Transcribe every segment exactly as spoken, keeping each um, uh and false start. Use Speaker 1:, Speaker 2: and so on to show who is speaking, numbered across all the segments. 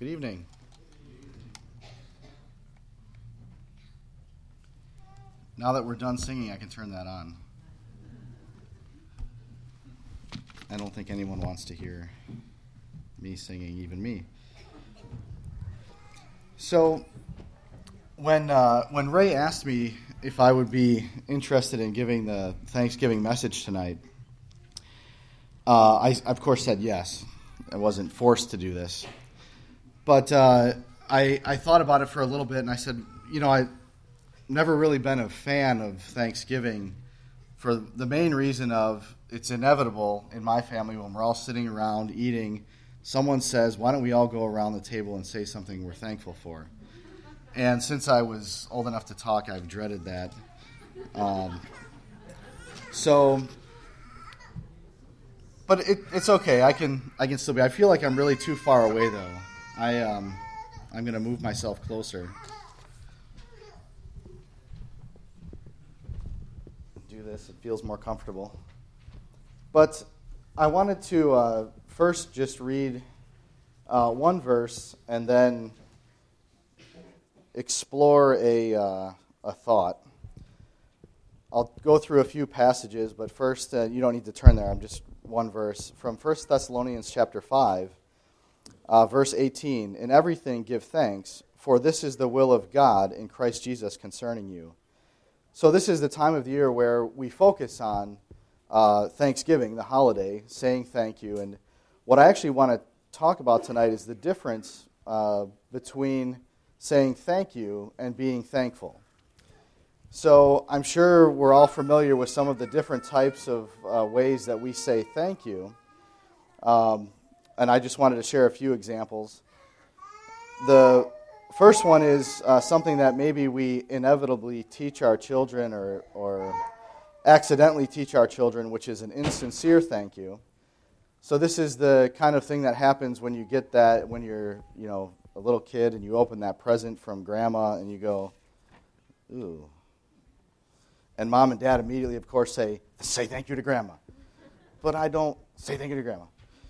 Speaker 1: Good evening. Now that we're done singing, I can turn that on. I don't think anyone wants to hear me singing, even me. So, when uh, when Ray asked me if I would be interested in giving the Thanksgiving message tonight, uh, I, of course, said yes. I wasn't forced to do this. But uh, I, I thought about it for a little bit, and I said, you know, I've never really been a fan of Thanksgiving for the main reason of it's inevitable in my family when we're all sitting around eating, someone says, why don't we all go around the table and say something we're thankful for? And since I was old enough to talk, I've dreaded that. Um, so, but it, it's okay. I can I can still be. I feel like I'm really too far away, though. I um, I'm going to move myself closer. Do this. It feels more comfortable. But I wanted to uh, first just read uh, one verse and then explore a uh, a thought. I'll go through a few passages, but first, uh, you don't need to turn there. I'm just one verse from First Thessalonians chapter five, uh, verse eighteen. In everything give thanks, for this is the will of God in Christ Jesus concerning you. So this is the time of the year where we focus on uh, Thanksgiving, the holiday, saying thank you. And what I actually want to talk about tonight is the difference uh, between saying thank you and being thankful. So I'm sure we're all familiar with some of the different types of uh, ways that we say thank you. Um, and I just wanted to share a few examples. The first one is uh, something that maybe we inevitably teach our children or, or accidentally teach our children, which is an insincere thank you. So this is the kind of thing that happens when you get that, when you're, you know, a little kid and you open that present from grandma and you go, ooh. And mom and dad immediately, of course, say, say thank you to grandma. But I don't say thank you to grandma.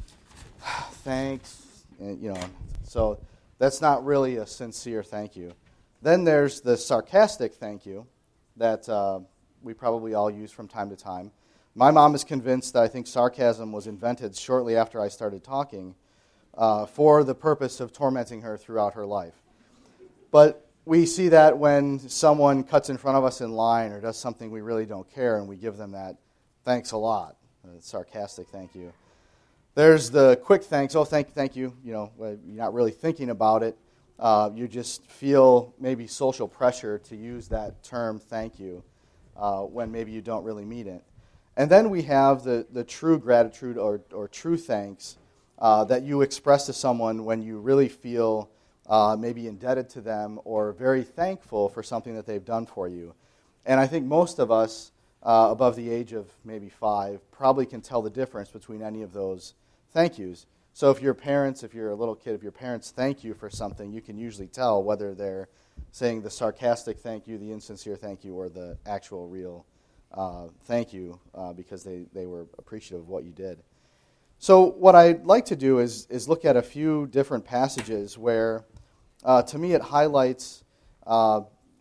Speaker 1: Thanks. And, you know, so that's not really a sincere thank you. Then there's the sarcastic thank you that uh, we probably all use from time to time. My mom is convinced that I think sarcasm was invented shortly after I started talking uh, for the purpose of tormenting her throughout her life. But we see that when someone cuts in front of us in line or does something we really don't care, and we give them that thanks a lot, a sarcastic thank you. There's the quick thanks, oh, thank, thank you. You know, you're not really thinking about it. Uh, you just feel maybe social pressure to use that term, thank you, uh, when maybe you don't really mean it. And then we have the, the true gratitude or, or true thanks uh, that you express to someone when you really feel Uh, maybe indebted to them or very thankful for something that they've done for you. And I think most of us uh, above the age of maybe five probably can tell the difference between any of those thank yous. So if your parents, if you're a little kid, if your parents thank you for something, you can usually tell whether they're saying the sarcastic thank you, the insincere thank you, or the actual real uh, thank you uh, because they, they were appreciative of what you did. So what I'd like to do is, is look at a few different passages where Uh, to me, it highlights uh,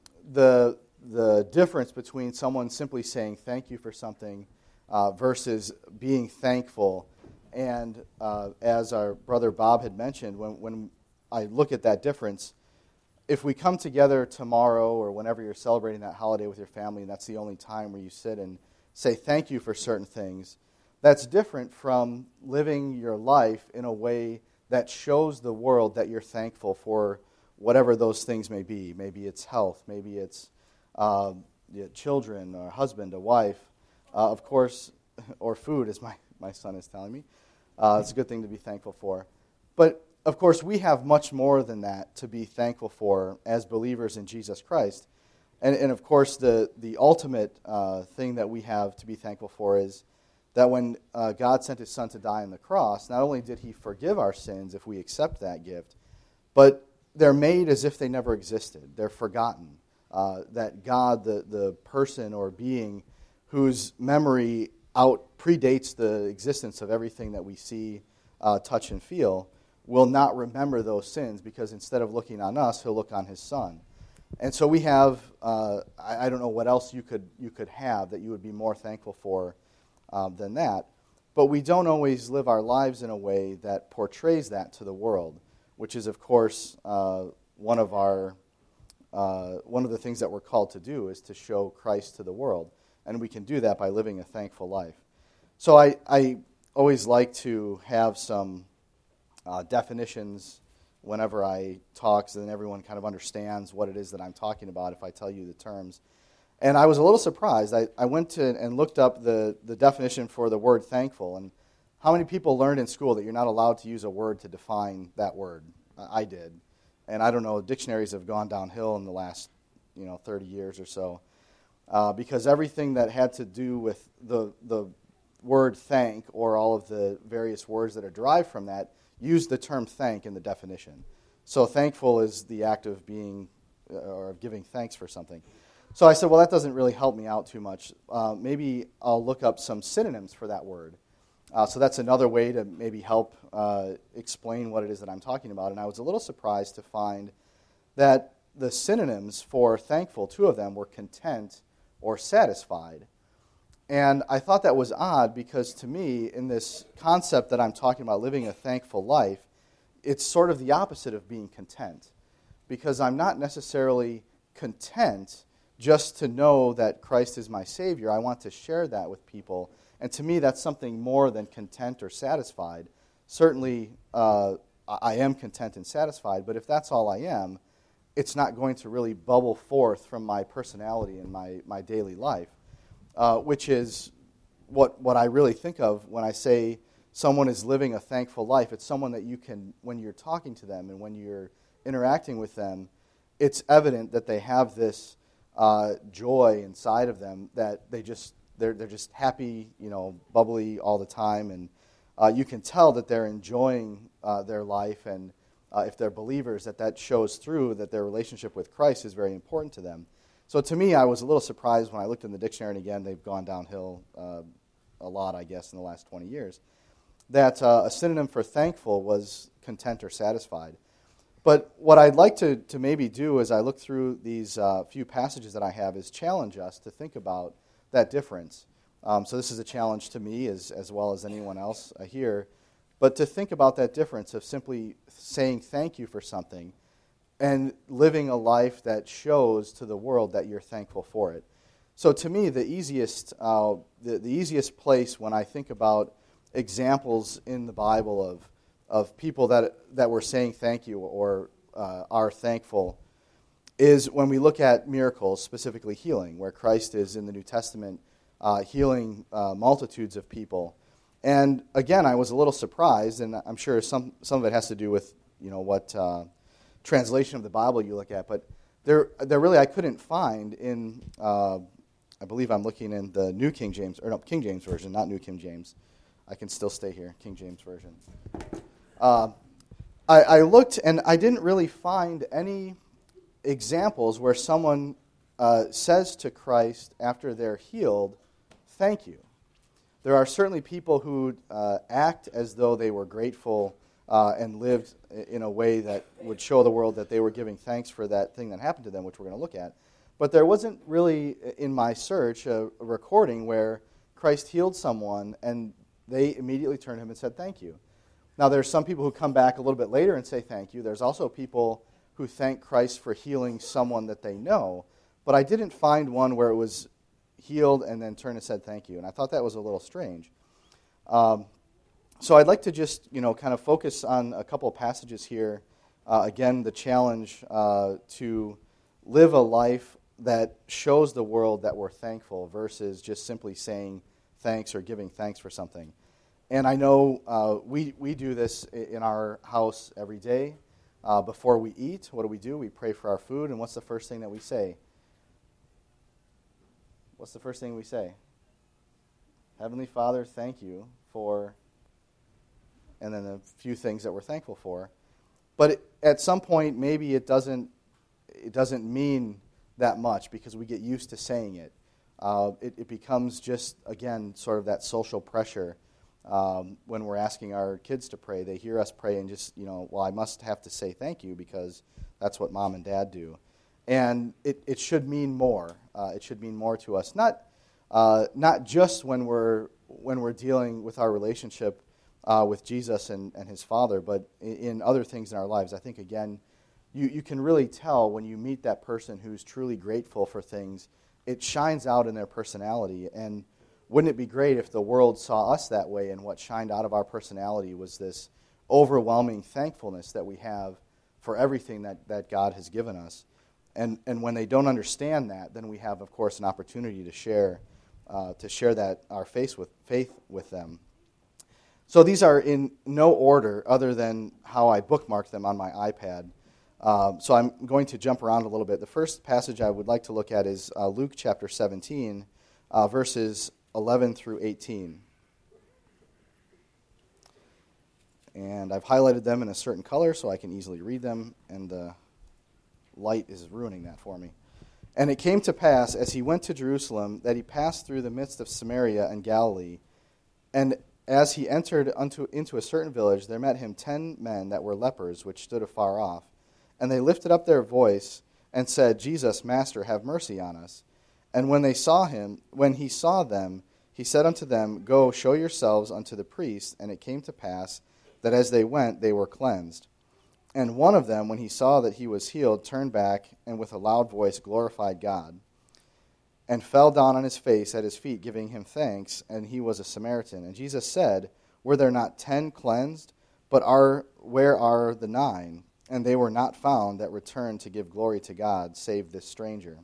Speaker 1: the the difference between someone simply saying thank you for something uh, versus being thankful. And uh, as our brother Bob had mentioned, when, when I look at that difference, if we come together tomorrow or whenever you're celebrating that holiday with your family, and that's the only time where you sit and say thank you for certain things, that's different from living your life in a way that shows the world that you're thankful for whatever those things may be. Maybe it's health, maybe it's uh, children, or husband, a wife, uh, of course, or food, as my, my son is telling me. Uh, it's a good thing to be thankful for. But, of course, we have much more than that to be thankful for as believers in Jesus Christ. And, and of course, the, the ultimate uh, thing that we have to be thankful for is that when uh, God sent His Son to die on the cross, not only did He forgive our sins if we accept that gift, but they're made as if they never existed. They're forgotten. Uh, that God, the, the person or being whose memory out predates the existence of everything that we see, uh, touch, and feel, will not remember those sins, because instead of looking on us, he'll look on his Son. And so we have, uh, I, I don't know what else you could you could have that you would be more thankful for um, than that. But we don't always live our lives in a way that portrays that to the world, which is, of course, uh, one of our uh, one of the things that we're called to do, is to show Christ to the world. And we can do that by living a thankful life. So I, I always like to have some uh, definitions whenever I talk, so then everyone kind of understands what it is that I'm talking about if I tell you the terms. And I was a little surprised. I, I went to and looked up the, the definition for the word thankful. And how many people learned in school that you're not allowed to use a word to define that word? I did. And I don't know, dictionaries have gone downhill in the last, you know, thirty years or so. Uh, because everything that had to do with the the word thank, or all of the various words that are derived from that, use the term thank in the definition. So thankful is the act of being, uh, or of giving thanks for something. So I said, well, that doesn't really help me out too much. Uh, maybe I'll look up some synonyms for that word. Uh, so that's another way to maybe help uh, explain what it is that I'm talking about. And I was a little surprised to find that the synonyms for thankful, two of them, were content or satisfied. And I thought that was odd, because to me, in this concept that I'm talking about, living a thankful life, it's sort of the opposite of being content. Because I'm not necessarily content just to know that Christ is my Savior. I want to share that with people. And to me, that's something more than content or satisfied. Certainly, uh, I am content and satisfied, but if that's all I am, it's not going to really bubble forth from my personality and my, my daily life, uh, which is what, what I really think of when I say someone is living a thankful life. It's someone that you can, when you're talking to them and when you're interacting with them, it's evident that they have this uh, joy inside of them, that they just, they're, they're just happy, you know, bubbly all the time, and uh, you can tell that they're enjoying uh, their life, and Uh, if they're believers, that that shows through that their relationship with Christ is very important to them. So to me, I was a little surprised when I looked in the dictionary, and again, they've gone downhill uh, a lot, I guess, in the last twenty years, that uh, a synonym for thankful was content or satisfied. But what I'd like to, to maybe do as I look through these uh, few passages that I have is challenge us to think about that difference. Um, so this is a challenge to me as, as well as anyone else uh, here. But to think about that difference of simply saying thank you for something and living a life that shows to the world that you're thankful for it. So to me, the easiest, uh, the, the easiest place when I think about examples in the Bible of of people that that were saying thank you or uh, are thankful is when we look at miracles, specifically healing, where Christ is in the New Testament uh, healing uh, multitudes of people. And again, I was a little surprised, and I'm sure some some of it has to do with, you know, what uh, translation of the Bible you look at. But there, there really I couldn't find in, uh, I believe I'm looking in the New King James, or no, King James Version, not New King James. I can still stay here, King James Version. Uh, I, I looked, and I didn't really find any examples where someone uh, says to Christ after they're healed, thank you. There are certainly people who uh, act as though they were grateful uh, and lived in a way that would show the world that they were giving thanks for that thing that happened to them, which we're going to look at. But there wasn't really, in my search, a, a recording where Christ healed someone and they immediately turned to him and said thank you. Now, there's some people who come back a little bit later and say thank you. There's also people who thank Christ for healing someone that they know. But I didn't find one where it was healed and then turned and said thank you. And I thought that was a little strange. Um, so I'd like to just, you know, kind of focus on a couple of passages here. Uh, again, the challenge uh, to live a life that shows the world that we're thankful versus just simply saying thanks or giving thanks for something. And I know uh, we, we do this in our house every day. Uh, before we eat, what do we do? We pray for our food, and what's the first thing that we say? What's the first thing we say? Heavenly Father, thank you for, and then a few things that we're thankful for. But it, at some point, maybe it doesn't it doesn't mean that much because we get used to saying it. Uh, it, it becomes just, again, sort of that social pressure Um, when we're asking our kids to pray, they hear us pray and just, you know, well, I must have to say thank you because that's what mom and dad do. And it, it should mean more. Uh, it should mean more to us. Not uh, not just when we're when we're dealing with our relationship uh, with Jesus and, and his Father, but in, in other things in our lives. I think, again, you, you can really tell when you meet that person who's truly grateful for things. It shines out in their personality. And wouldn't it be great if the world saw us that way, and what shined out of our personality was this overwhelming thankfulness that we have for everything that, that God has given us. And and when they don't understand that, then we have, of course, an opportunity to share uh, to share that our faith with faith with them. So these are in no order other than how I bookmarked them on my iPad. Um, so I'm going to jump around a little bit. The first passage I would like to look at is uh, Luke chapter seventeen, uh, verses eleven through eighteen. And I've highlighted them in a certain color so I can easily read them, and the light is ruining that for me. And it came to pass, as he went to Jerusalem, that he passed through the midst of Samaria and Galilee. And as he entered unto, into a certain village, there met him ten men that were lepers, which stood afar off. And they lifted up their voice and said, Jesus, Master, have mercy on us. And when they saw him, when he saw them, he said unto them, Go, show yourselves unto the priest. And it came to pass that as they went, they were cleansed. And one of them, when he saw that he was healed, turned back, and with a loud voice glorified God, and fell down on his face at his feet, giving him thanks, and he was a Samaritan. And Jesus said, Were there not ten cleansed? But are where are the nine? And they were not found that returned to give glory to God, save this stranger.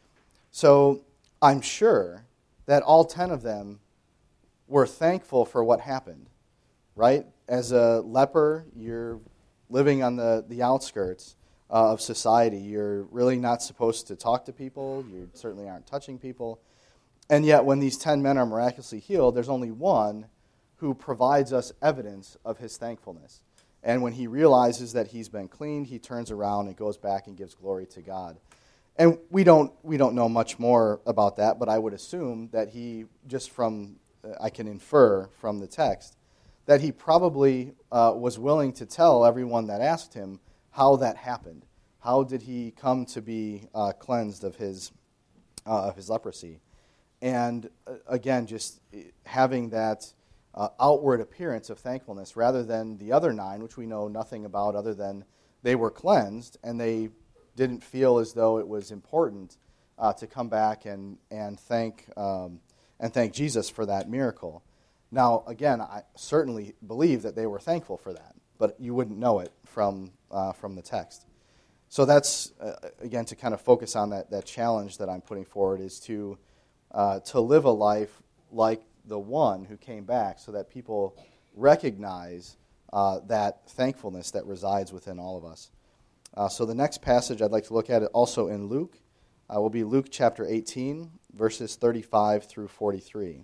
Speaker 1: So I'm sure that all ten of them were thankful for what happened, right? As a leper, you're living on the, the outskirts uh, of society. You're really not supposed to talk to people. You certainly aren't touching people. And yet when these ten men are miraculously healed, there's only one who provides us evidence of his thankfulness. And when he realizes that he's been cleaned, he turns around and goes back and gives glory to God. And we don't we don't know much more about that, but I would assume that he, just from, uh, I can infer from the text, that he probably uh, was willing to tell everyone that asked him how that happened. How did he come to be uh, cleansed of his uh, of his leprosy? And uh, again, just having that uh, outward appearance of thankfulness, rather than the other nine, which we know nothing about other than they were cleansed and they didn't feel as though it was important uh, to come back and and thank um, and thank Jesus for that miracle. Now, again, I certainly believe that they were thankful for that, but you wouldn't know it from uh, from the text. So that's, uh, again, to kind of focus on that, that challenge that I'm putting forward, is to uh, to live a life like the one who came back, so that people recognize uh, that thankfulness that resides within all of us. Uh, so the next passage I'd like to look at, it also in Luke, uh, will be Luke chapter eighteen, verses thirty-five through forty-three.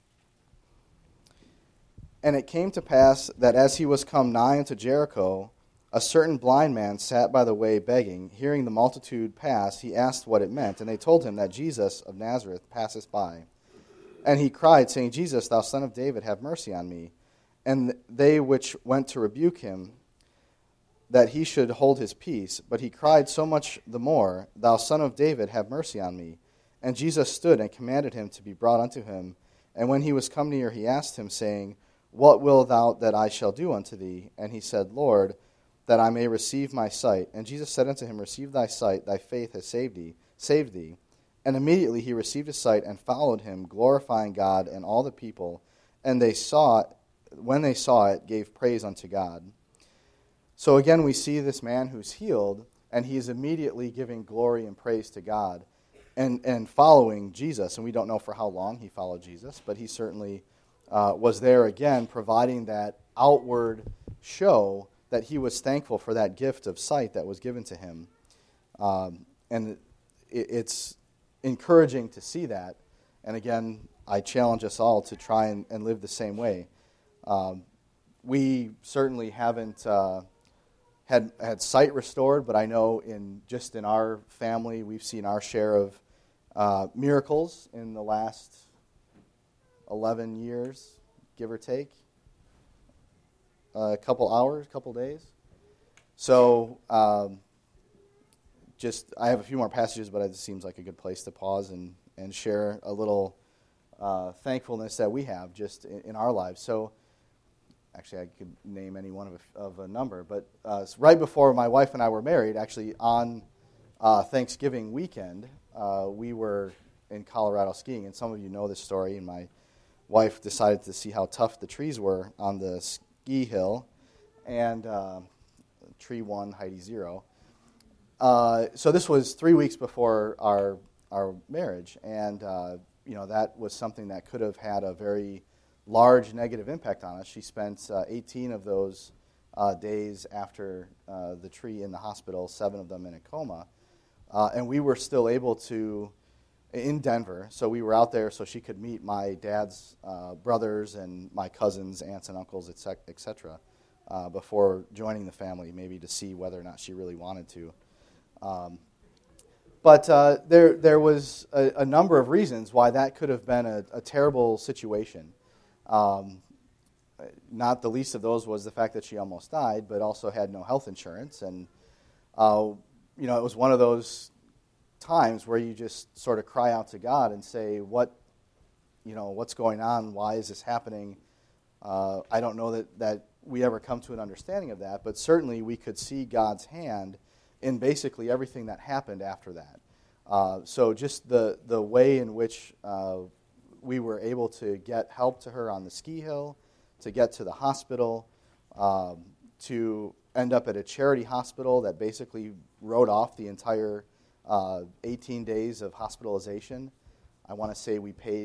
Speaker 1: And it came to pass that as he was come nigh unto Jericho, a certain blind man sat by the way begging. Hearing the multitude pass, he asked what it meant. And they told him that Jesus of Nazareth passeth by. And he cried, saying, Jesus, thou son of David, have mercy on me. And they which went to rebuke him, that he should hold his peace. But he cried so much the more, Thou son of David, have mercy on me. And Jesus stood and commanded him to be brought unto him. And when he was come near, he asked him, saying, What wilt thou that I shall do unto thee? And he said, Lord, that I may receive my sight. And Jesus said unto him, Receive thy sight, thy faith has saved thee. Saved thee. And immediately he received his sight and followed him, glorifying God and all the people. And they saw, when they saw it, gave praise unto God. So again, we see this man who's healed, and he is immediately giving glory and praise to God and, and following Jesus. And we don't know for how long he followed Jesus, but he certainly uh, was there again, providing that outward show that he was thankful for that gift of sight that was given to him. Um, and it, it's encouraging to see that. And again, I challenge us all to try and, and live the same way. Um, we certainly haven't uh, had had sight restored, but I know in just in our family, we've seen our share of uh, miracles in the last eleven years, give or take. a couple hours, couple days. So um, just, I have a few more passages, but it seems like a good place to pause and, and share a little uh, thankfulness that we have just in, in our lives. So actually, I could name any one of a, of a number, but uh, right before my wife and I were married, actually on uh, Thanksgiving weekend, uh, we were in Colorado skiing, and some of you know this story, and my wife decided to see how tough the trees were on the ski hill, and uh, tree one, Heidi zero. Uh, so this was three weeks before our our marriage, and uh, you know that was something that could have had a very large negative impact on us. She spent uh, eighteen of those uh, days after uh, the tree in the hospital, seven of them in a coma, uh, and we were still able to, in Denver, so we were out there so she could meet my dad's uh, brothers and my cousins, aunts and uncles, et cetera, uh, before joining the family, maybe to see whether or not she really wanted to. Um, but uh, there there was a, a number of reasons why that could have been a, a terrible situation. Um, not the least of those was the fact that she almost died, but also had no health insurance. And, uh, you know, it was one of those times where you just sort of cry out to God and say, what, you know, what's going on? Why is this happening? Uh, I don't know that, that we ever come to an understanding of that, but certainly we could see God's hand in basically everything that happened after that. Uh, so just the, the way in which uh, we were able to get help to her on the ski hill, to get to the hospital, um, to end up at a charity hospital that basically wrote off the entire uh, eighteen days of hospitalization. I want to say we paid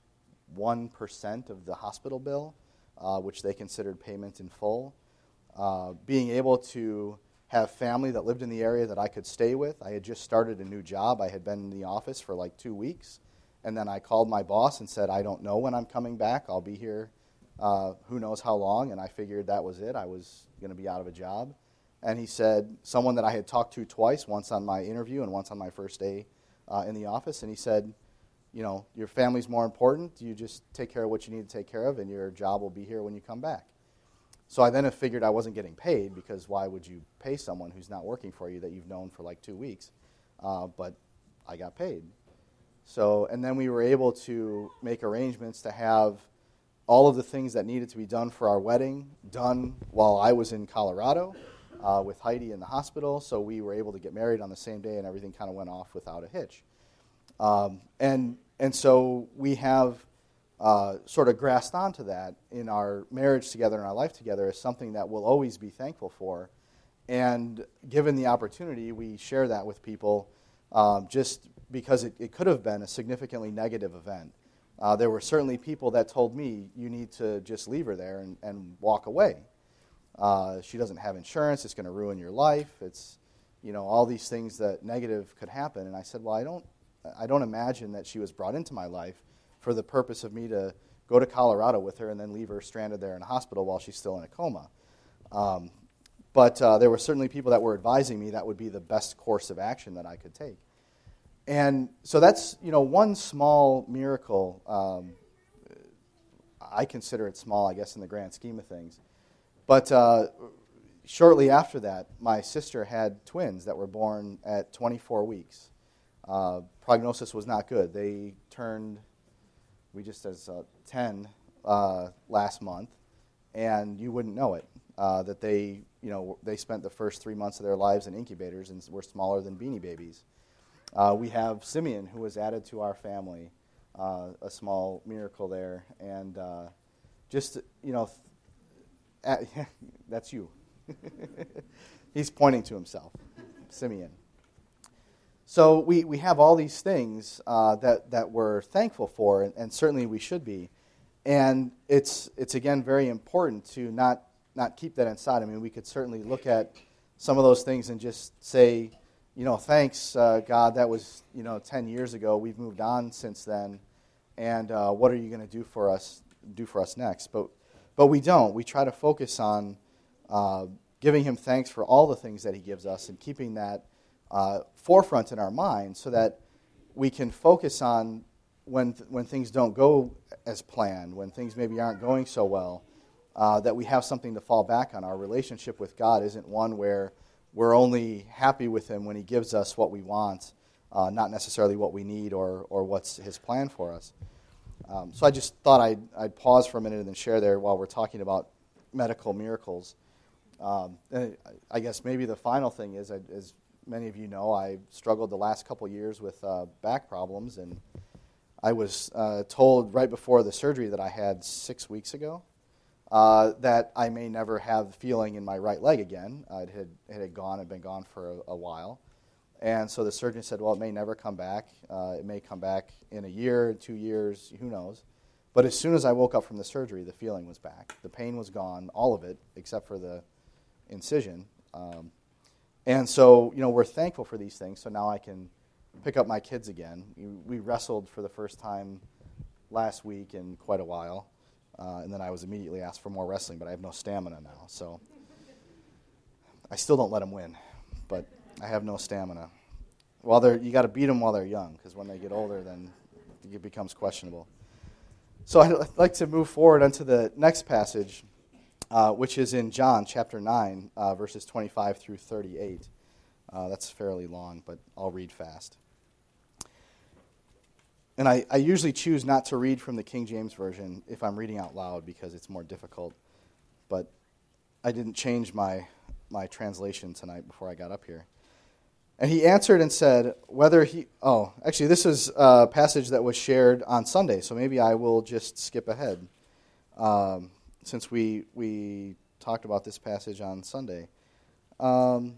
Speaker 1: one percent of the hospital bill, uh, which they considered payment in full. Uh, being able to have family that lived in the area that I could stay with. I had just started a new job. I had been in the office for like two weeks. And then I called my boss and said, I don't know when I'm coming back. I'll be here uh, who knows how long. And I figured that was it. I was going to be out of a job. And he said, someone that I had talked to twice, once on my interview and once on my first day uh, in the office. And he said, you know, your family's more important. You just take care of what you need to take care of, and your job will be here when you come back. So I then figured I wasn't getting paid, because why would you pay someone who's not working for you that you've known for like two weeks? Uh, but I got paid. So, and then we were able to make arrangements to have all of the things that needed to be done for our wedding done while I was in Colorado uh, with Heidi in the hospital. So we were able to get married on the same day, and everything kind of went off without a hitch. Um, and and so we have uh, sort of grasped onto that in our marriage together and our life together as something that we'll always be thankful for. And given the opportunity, we share that with people um, just because it, it could have been a significantly negative event. Uh, there were certainly people that told me, you need to just leave her there and, and walk away. Uh, she doesn't have insurance. It's going to ruin your life. It's, you know, all these things that negative could happen. And I said, well, I don't, I don't imagine that she was brought into my life for the purpose of me to go to Colorado with her and then leave her stranded there in a hospital while she's still in a coma. Um, but uh, there were certainly people that were advising me that would be the best course of action that I could take. And so that's, you know, one small miracle. Um, I consider it small, I guess, in the grand scheme of things. But uh, shortly after that, my sister had twins that were born at twenty-four weeks. Uh, prognosis was not good. They turned, we just as uh, ten uh, last month, and you wouldn't know it. Uh, that they, you know, they spent the first three months of their lives in incubators and were smaller than Beanie Babies. Uh, we have Simeon, who was added to our family, uh, a small miracle there. And uh, just, you know, th- at, that's you. He's pointing to himself, Simeon. So we, we have all these things uh, that, that we're thankful for, and, and certainly we should be. And it's, it's again, very important to not, not keep that inside. I mean, we could certainly look at some of those things and just say, you know, thanks, uh, God, that was, you know, ten years ago. We've moved on since then. And uh, what are you going to do for us, do for us next? But but we don't. We try to focus on uh, giving him thanks for all the things that he gives us and keeping that uh, forefront in our mind so that we can focus on when th- when things don't go as planned, when things maybe aren't going so well, uh, that we have something to fall back on. Our relationship with God isn't one where we're only happy with Him when He gives us what we want, uh, not necessarily what we need or, or what's His plan for us. Um, so I just thought I'd, I'd pause for a minute and then share there while we're talking about medical miracles. Um, and I guess maybe the final thing is, as many of you know, I struggled the last couple years with uh, back problems, and I was uh, told right before the surgery that I had six weeks ago uh, that I may never have feeling in my right leg again. Uh, it had it had gone, had been gone for a, a while. And so the surgeon said, well, it may never come back. Uh, it may come back in a year, two years, who knows. But as soon as I woke up from the surgery, the feeling was back. The pain was gone, all of it, except for the incision. Um, and so, you know, we're thankful for these things, so now I can pick up my kids again. We wrestled for the first time last week in quite a while, uh, and then I was immediately asked for more wrestling, but I have no stamina now. So I still don't let them win, but I have no stamina. Well, they're, you got to beat them while they're young, because when they get older, then it becomes questionable. So I'd like to move forward onto the next passage, uh, which is in John chapter nine, uh, verses twenty-five through thirty-eight. Uh, that's fairly long, but I'll read fast. And I, I usually choose not to read from the King James Version if I'm reading out loud because it's more difficult. But I didn't change my, my translation tonight before I got up here. And he answered and said, whether he... Oh, actually, this is a passage that was shared on Sunday, so maybe I will just skip ahead, um, since we we talked about this passage on Sunday. Um,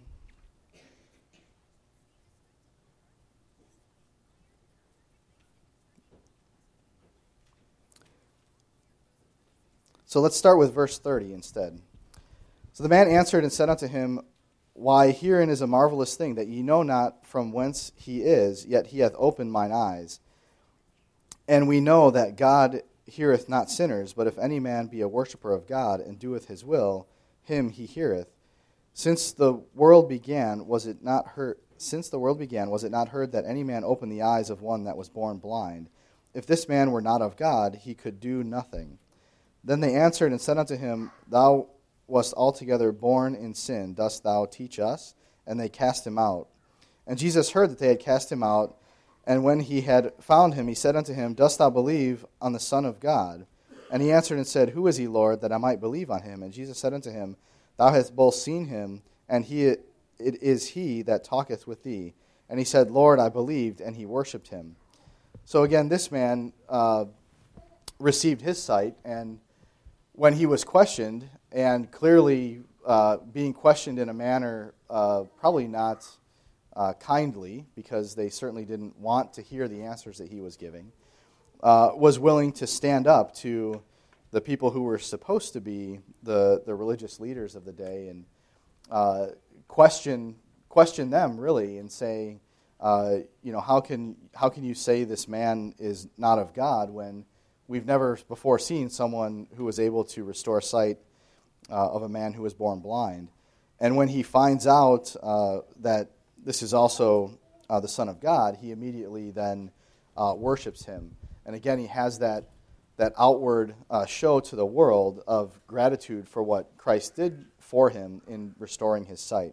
Speaker 1: so let's start with verse thirty instead. So the man answered and said unto him, why, herein is a marvelous thing, that ye know not from whence he is, yet he hath opened mine eyes. And we know that God heareth not sinners, but if any man be a worshipper of God, and doeth his will, him he heareth. Since the world began, was it not heard, since the world began, was it not heard that any man opened the eyes of one that was born blind? If this man were not of God, he could do nothing. Then they answered and said unto him, Thou wast altogether born in sin, dost thou teach us? And they cast him out. And Jesus heard that they had cast him out, and when he had found him, he said unto him, Dost thou believe on the Son of God? And he answered and said, Who is he, Lord, that I might believe on him? And Jesus said unto him, Thou hast both seen him, and he it is he that talketh with thee. And he said, Lord, I believed, and he worshipped him. So again, this man uh, received his sight, and when he was questioned, and clearly uh, being questioned in a manner uh, probably not uh, kindly, because they certainly didn't want to hear the answers that he was giving, uh, was willing to stand up to the people who were supposed to be the, the religious leaders of the day and uh, question question them, really, and say, uh, you know, how can how can you say this man is not of God when we've never before seen someone who was able to restore sight uh, of a man who was born blind? And when he finds out uh, that this is also uh, the Son of God, he immediately then uh, worships him. And again, he has that that outward uh, show to the world of gratitude for what Christ did for him in restoring his sight.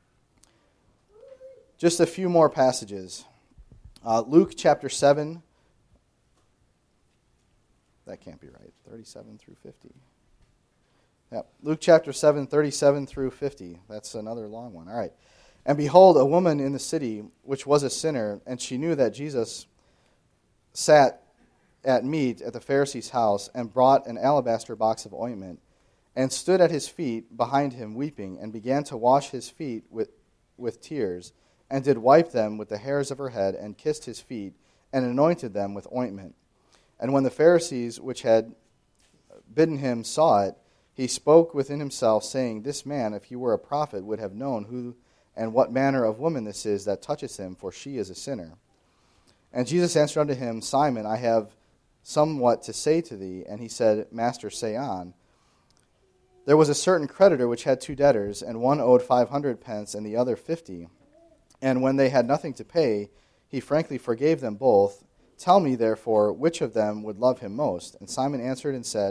Speaker 1: Just a few more passages. Uh, Luke chapter seven. That can't be right. thirty-seven through fifty. Yep. Luke chapter seven, thirty-seven through fifty. That's another long one. All right. And behold, a woman in the city, which was a sinner, and she knew that Jesus sat at meat at the Pharisee's house, and brought an alabaster box of ointment, and stood at his feet behind him weeping, and began to wash his feet with, with tears, and did wipe them with the hairs of her head, and kissed his feet, and anointed them with ointment. And when the Pharisees which had bidden him saw it, he spoke within himself, saying, This man, if he were a prophet, would have known who and what manner of woman this is that touches him, for she is a sinner. And Jesus answered unto him, Simon, I have somewhat to say to thee. And he said, Master, say on. There was a certain creditor which had two debtors, and one owed five hundred pence, and the other fifty. And when they had nothing to pay, he frankly forgave them both. Tell me, therefore, which of them would love him most? And Simon answered and said,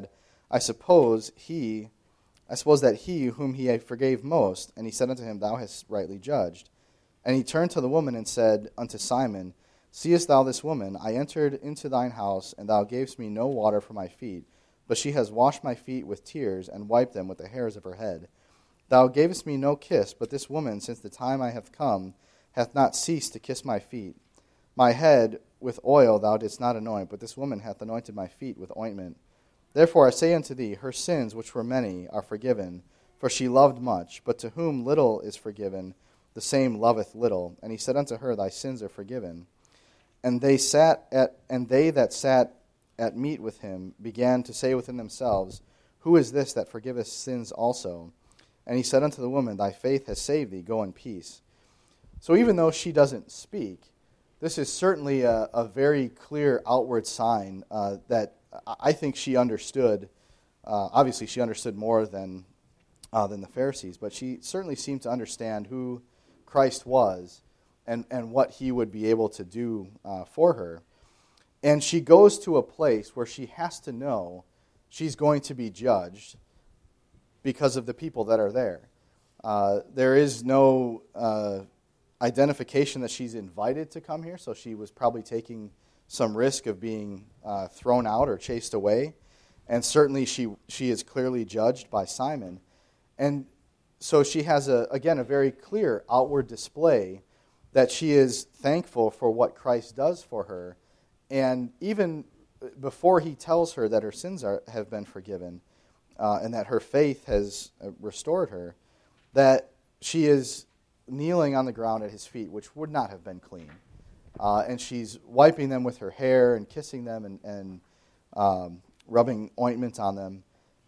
Speaker 1: I suppose he, I suppose that he whom he forgave most, and he said unto him, Thou hast rightly judged. And he turned to the woman and said unto Simon, Seest thou this woman? I entered into thine house, and thou gavest me no water for my feet, but she has washed my feet with tears, and wiped them with the hairs of her head. Thou gavest me no kiss, but this woman, since the time I have come, hath not ceased to kiss my feet. My head with oil thou didst not anoint, but this woman hath anointed my feet with ointment. Therefore I say unto thee, her sins, which were many, are forgiven, for she loved much. But to whom little is forgiven, the same loveth little. And he said unto her, Thy sins are forgiven. And they sat at, and they that sat at meat with him began to say within themselves, Who is this that forgiveth sins also? And he said unto the woman, Thy faith has saved thee, go in peace. So even though she doesn't speak, this is certainly a, a very clear outward sign uh, that I think she understood. Uh, obviously, she understood more than uh, than the Pharisees, but she certainly seemed to understand who Christ was and, and what he would be able to do uh, for her. And she goes to a place where she has to know she's going to be judged because of the people that are there. Uh, there is no uh, identification that she's invited to come here, so she was probably taking some risk of being uh, thrown out or chased away. And certainly she she is clearly judged by Simon. And so she has, a again, a very clear outward display that she is thankful for what Christ does for her. And even before he tells her that her sins are, have been forgiven uh, and that her faith has restored her, that she is kneeling on the ground at his feet, which would not have been clean. Uh, and she's wiping them with her hair and kissing them and, and um, rubbing ointment on them.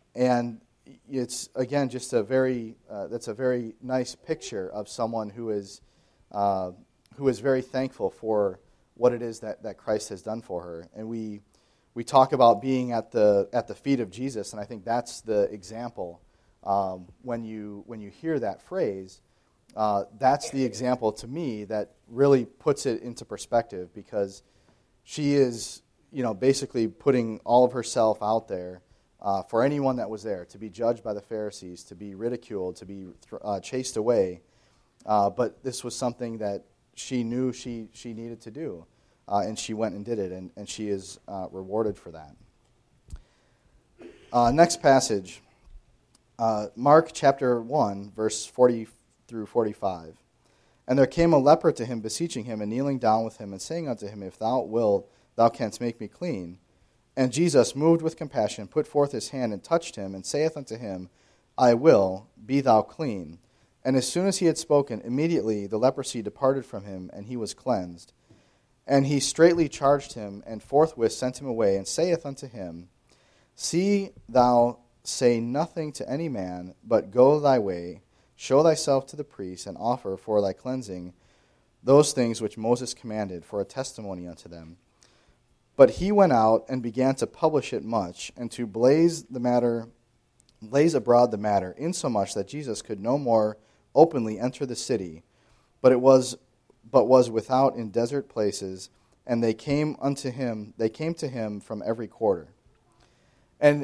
Speaker 1: And it's, again, just a very, uh, that's a very nice picture of someone who is uh, who is very thankful for what it is that, that Christ has done for her. And we we talk about being at the at the feet of Jesus, and I think that's the example. Um, when you when you hear that phrase, uh, that's the example to me that really puts it into perspective, because she is, you know, basically putting all of herself out there uh, for anyone that was there, to be judged by the Pharisees, to be ridiculed, to be uh, chased away. Uh, but this was something that she knew she, she needed to do, uh, and she went and did it, and, and she is uh, rewarded for that. Uh, next passage, uh, Mark chapter one, verse forty through forty-five. And there came a leper to him, beseeching him, and kneeling down with him, and saying unto him, If thou wilt, thou canst make me clean. And Jesus, moved with compassion, put forth his hand and touched him, and saith unto him, I will, be thou clean. And as soon as he had spoken, immediately the leprosy departed from him, and he was cleansed. And he straitly charged him, and forthwith sent him away, and saith unto him, See thou say nothing to any man, but go thy way, show thyself to the priest, and offer for thy cleansing those things which Moses commanded, for a testimony unto them. But he went out and began to publish it much, and to blaze the matter, blaze abroad the matter, insomuch that Jesus could no more openly enter the city, but it was but was without in desert places, and they came unto him, they came to him from every quarter. And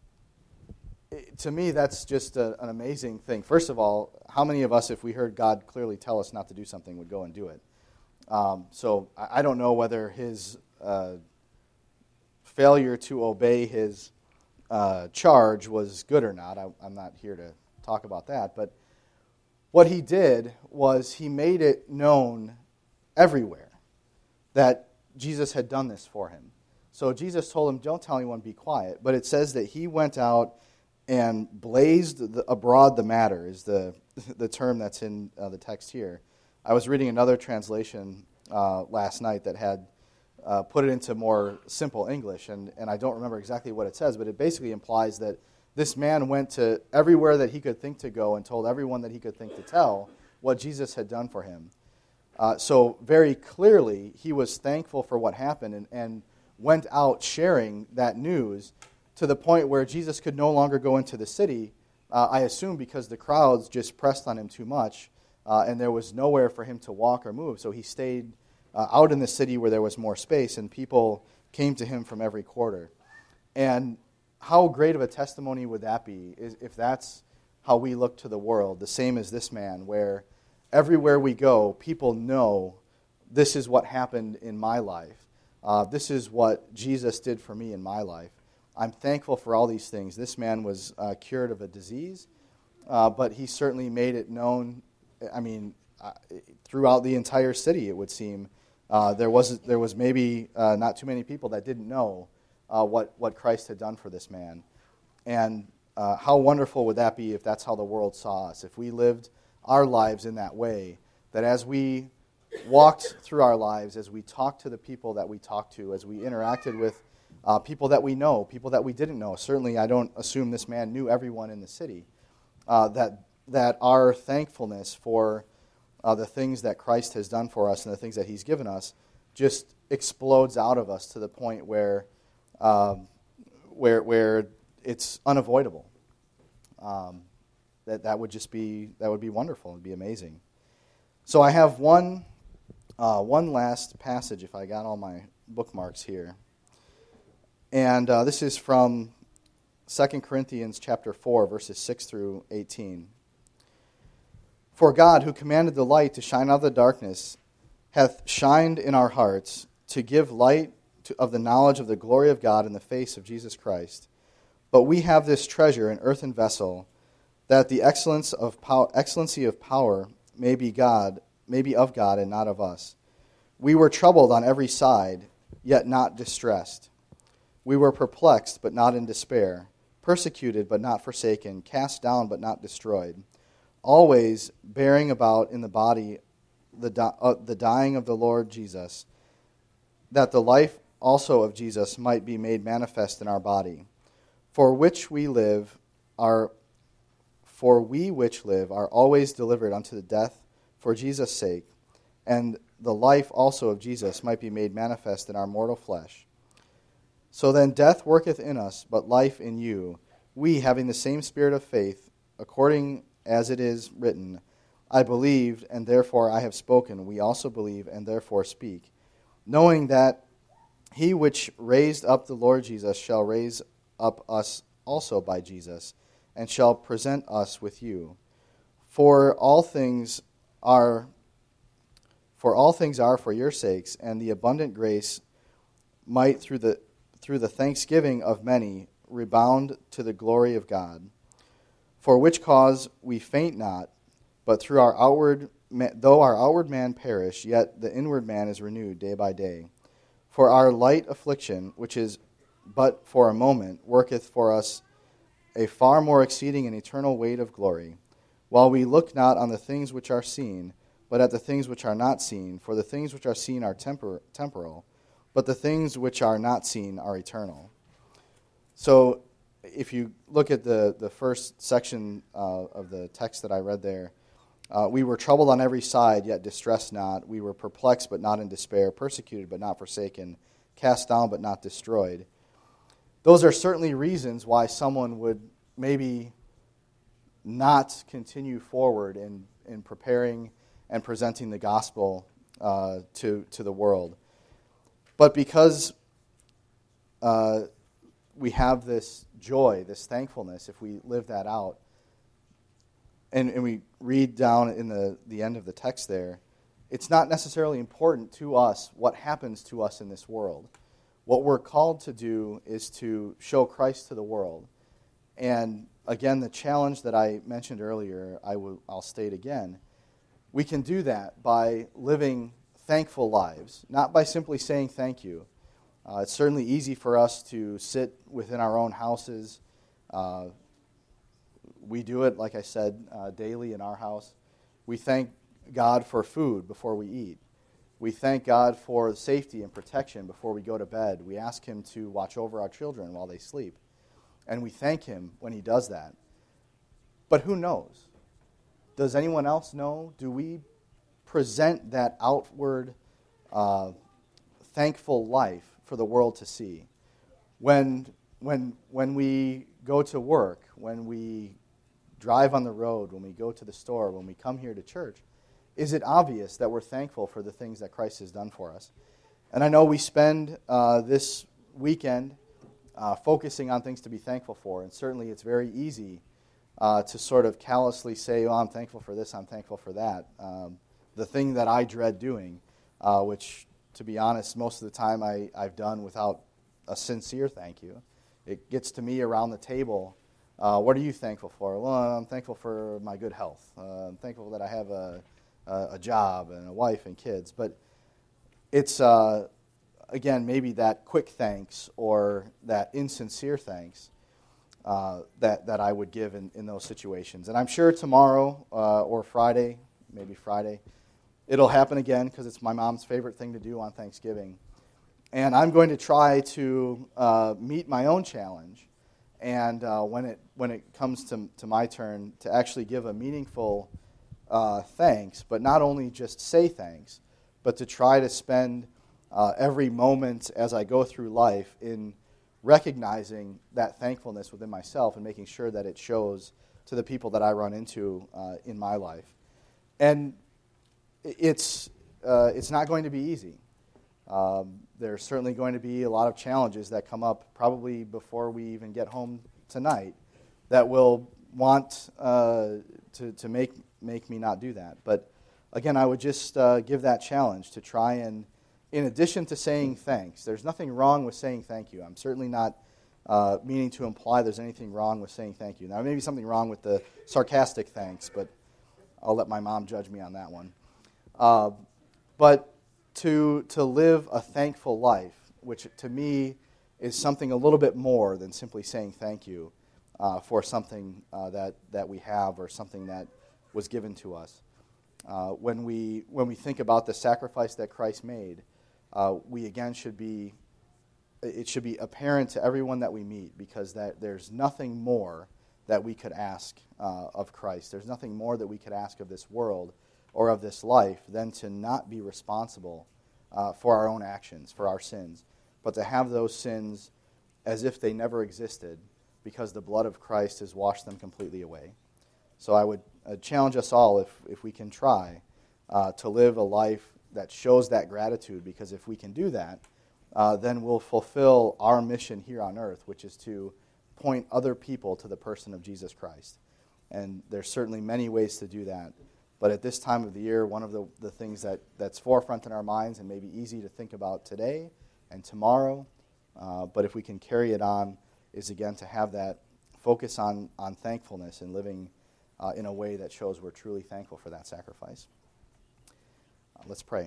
Speaker 1: to me, that's just a, an amazing thing. First of all, how many of us, if we heard God clearly tell us not to do something, would go and do it? Um, so I, I don't know whether his uh, failure to obey his uh, charge was good or not. I, I'm not here to talk about that. But what he did was he made it known everywhere that Jesus had done this for him. So Jesus told him, don't tell anyone, be quiet. But it says that he went out and blazed the, abroad the matter, is the the term that's in uh, the text here. I was reading another translation uh, last night that had uh, put it into more simple English, and, and I don't remember exactly what it says, but it basically implies that this man went to everywhere that he could think to go and told everyone that he could think to tell what Jesus had done for him. Uh, so very clearly, he was thankful for what happened and, and went out sharing that news to the point where Jesus could no longer go into the city, uh, I assume because the crowds just pressed on him too much, uh, and there was nowhere for him to walk or move. So he stayed uh, out in the city where there was more space, and people came to him from every quarter. And how great of a testimony would that be is if that's how we look to the world, the same as this man, where everywhere we go, people know this is what happened in my life. Uh, this is what Jesus did for me in my life. I'm thankful for all these things. This man was uh, cured of a disease, uh, but he certainly made it known, I mean, uh, throughout the entire city, it would seem. Uh, there was there was maybe uh, not too many people that didn't know uh, what, what Christ had done for this man. And uh, how wonderful would that be if that's how the world saw us, if we lived our lives in that way, that as we walked through our lives, as we talked to the people that we talked to, as we interacted with uh, people that we know, people that we didn't know. Certainly, I don't assume this man knew everyone in the city. Uh, that that our thankfulness for uh, the things that Christ has done for us and the things that He's given us just explodes out of us to the point where um, where where it's unavoidable. Um, that that would just be that would be wonderful. It'd be amazing. So I have one uh, one last passage, if I got all my bookmarks here, and uh, this is from Second Corinthians chapter four, verses six through eighteen. For God, who commanded the light to shine out of the darkness, hath shined in our hearts to give light to, of the knowledge of the glory of God in the face of Jesus Christ. But we have this treasure in earthen vessel, that the excellence of pow- excellency of power may be God, may be of God and not of us. We were troubled on every side, yet not distressed. We were perplexed, but not in despair, persecuted, but not forsaken, cast down, but not destroyed, always bearing about in the body the, di- uh, the dying of the Lord Jesus, that the life also of Jesus might be made manifest in our body, for which we live are For we which live are always delivered unto the death for Jesus' sake, and the life also of Jesus might be made manifest in our mortal flesh. So then death worketh in us, but life in you. We, having the same spirit of faith, according as it is written, I believed, and therefore I have spoken. We also believe, and therefore speak, knowing that he which raised up the Lord Jesus shall raise up us also by Jesus, and shall present us with you. For all things are for all things are for your sakes, and the abundant grace might through the through the thanksgiving of many rebound to the glory of God. For which cause we faint not, but through our outward though our outward man perish, yet the inward man is renewed day by day. For our light affliction, which is but for a moment, worketh for us a far more exceeding and eternal weight of glory, while we look not on the things which are seen, but at the things which are not seen. For the things which are seen are tempor- temporal, but the things which are not seen are eternal. So if you look at the, the first section uh, of the text that I read there, uh, we were troubled on every side, yet distressed not. We were perplexed, but not in despair, persecuted, but not forsaken, cast down, but not destroyed. Those are certainly reasons why someone would maybe not continue forward in, in preparing and presenting the gospel uh, to, to the world. But because uh, we have this joy, this thankfulness, if we live that out, and, and we read down in the, the end of the text there, it's not necessarily important to us what happens to us in this world. What we're called to do is to show Christ to the world. And again, the challenge that I mentioned earlier, I will, I'll state again. We can do that by living thankful lives, not by simply saying thank you. Uh, it's certainly easy for us to sit within our own houses. Uh, we do it, like I said, uh, daily in our house. We thank God for food before we eat. We thank God for safety and protection before we go to bed. We ask Him to watch over our children while they sleep. And we thank Him when He does that. But who knows? Does anyone else know? Do we present that outward, uh, thankful life for the world to see? When, when, when we go to work, when we drive on the road, when we go to the store, when we come here to church, is it obvious that we're thankful for the things that Christ has done for us? And I know we spend uh, this weekend uh, focusing on things to be thankful for. And certainly it's very easy uh, to sort of callously say, oh, I'm thankful for this, I'm thankful for that. Um, the thing that I dread doing, uh, which, to be honest, most of the time I, I've done without a sincere thank you. It gets to me around the table. Uh, what are you thankful for? Well, I'm thankful for my good health. Uh, I'm thankful that I have a, a, a job and a wife and kids. But it's, uh, again, maybe that quick thanks or that insincere thanks uh, that, that I would give in, in those situations. And I'm sure tomorrow uh, or Friday, maybe Friday, it'll happen again because it's my mom's favorite thing to do on Thanksgiving. And I'm going to try to uh, meet my own challenge. And uh, when it when it comes to, to my turn, to actually give a meaningful uh, thanks, but not only just say thanks, but to try to spend uh, every moment as I go through life in recognizing that thankfulness within myself and making sure that it shows to the people that I run into uh, in my life. And it's uh, it's not going to be easy. Um, there's certainly going to be a lot of challenges that come up probably before we even get home tonight that will want uh, to, to make, make me not do that. But again, I would just uh, give that challenge to try and, in addition to saying thanks, there's nothing wrong with saying thank you. I'm certainly not uh, meaning to imply there's anything wrong with saying thank you. Now, maybe something wrong with the sarcastic thanks, but I'll let my mom judge me on that one. Uh, but to to live a thankful life, which to me is something a little bit more than simply saying thank you uh, for something uh, that, that we have or something that was given to us. Uh, when we when we think about the sacrifice that Christ made, uh, we again should be it should be apparent to everyone that we meet, because that there's nothing more that we could ask uh, of Christ. There's nothing more that we could ask of this world or of this life than to not be responsible uh, for our own actions, for our sins, but to have those sins as if they never existed, because the blood of Christ has washed them completely away. So I would uh, challenge us all, if, if we can try, uh, to live a life that shows that gratitude, because if we can do that, uh, then we'll fulfill our mission here on earth, which is to point other people to the person of Jesus Christ. And there's certainly many ways to do that. But at this time of the year, one of the, the things that, that's forefront in our minds and maybe easy to think about today and tomorrow, uh, but if we can carry it on, is again to have that focus on, on thankfulness and living uh, in a way that shows we're truly thankful for that sacrifice. Uh, let's pray.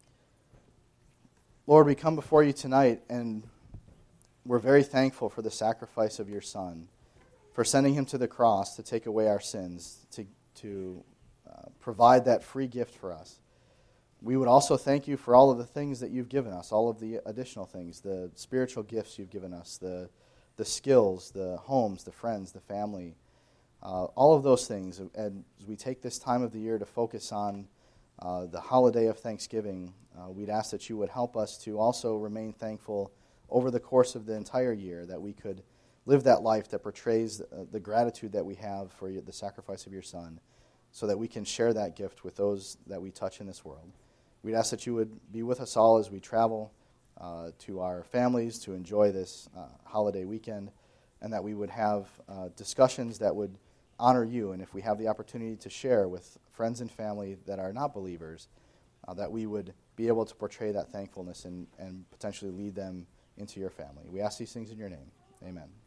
Speaker 1: Lord, we come before you tonight, and we're very thankful for the sacrifice of your Son, for sending him to the cross to take away our sins, to to uh, provide that free gift for us. We would also thank you for all of the things that you've given us, all of the additional things, the spiritual gifts you've given us, the the skills, the homes, the friends, the family, uh, all of those things. And as we take this time of the year to focus on uh, the holiday of Thanksgiving, uh, we'd ask that you would help us to also remain thankful over the course of the entire year, that we could live that life that portrays the, the gratitude that we have for you, the sacrifice of your Son, so that we can share that gift with those that we touch in this world. We'd ask that you would be with us all as we travel uh, to our families to enjoy this uh, holiday weekend, and that we would have uh, discussions that would honor you, and if we have the opportunity to share with friends and family that are not believers, uh, that we would be able to portray that thankfulness and, and potentially lead them into your family. We ask these things in your name. Amen.